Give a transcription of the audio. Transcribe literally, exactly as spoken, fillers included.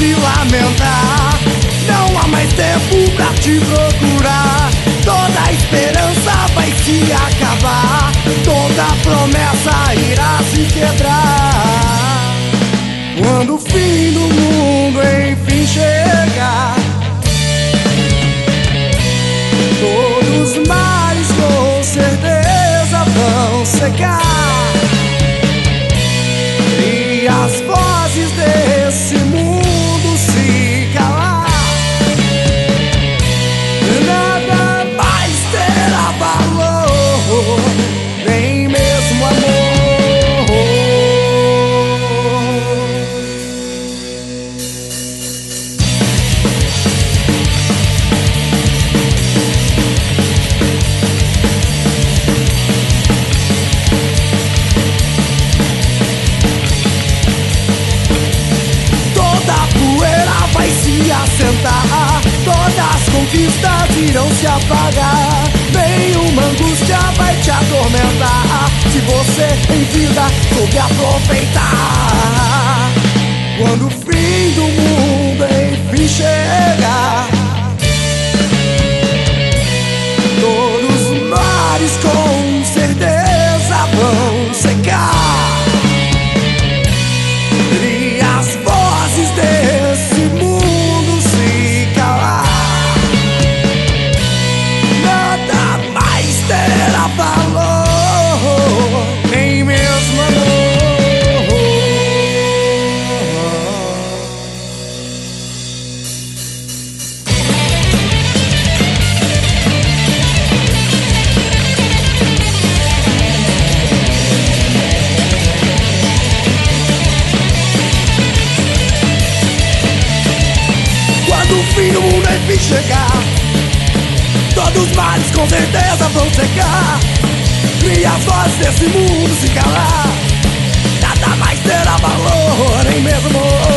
se lamentar. Não há mais tempo pra te procurar. Toda a esperança vai se acabar. Toda promessa irá se quebrar. Quando o fim do mundo enfim chegar, todos os mares com certeza vão secar. E as vozes desse mundo se calar. Nada mais terá valor, nem mesmo amor. Assentar, todas as conquistas irão se apagar. Nenhuma angústia vai te atormentar, se você em vida soube aproveitar. Quando o fim do mundo enfim chegar, todos os mares com certeza vão secar. E as vozes desse mundo terá valor, nem mesmo amor. Quando o fim do mundo enfim chegar, todos os males com certeza vão secar. E as vozes desse mundo se calar. Nada mais terá valor, nem mesmo amor.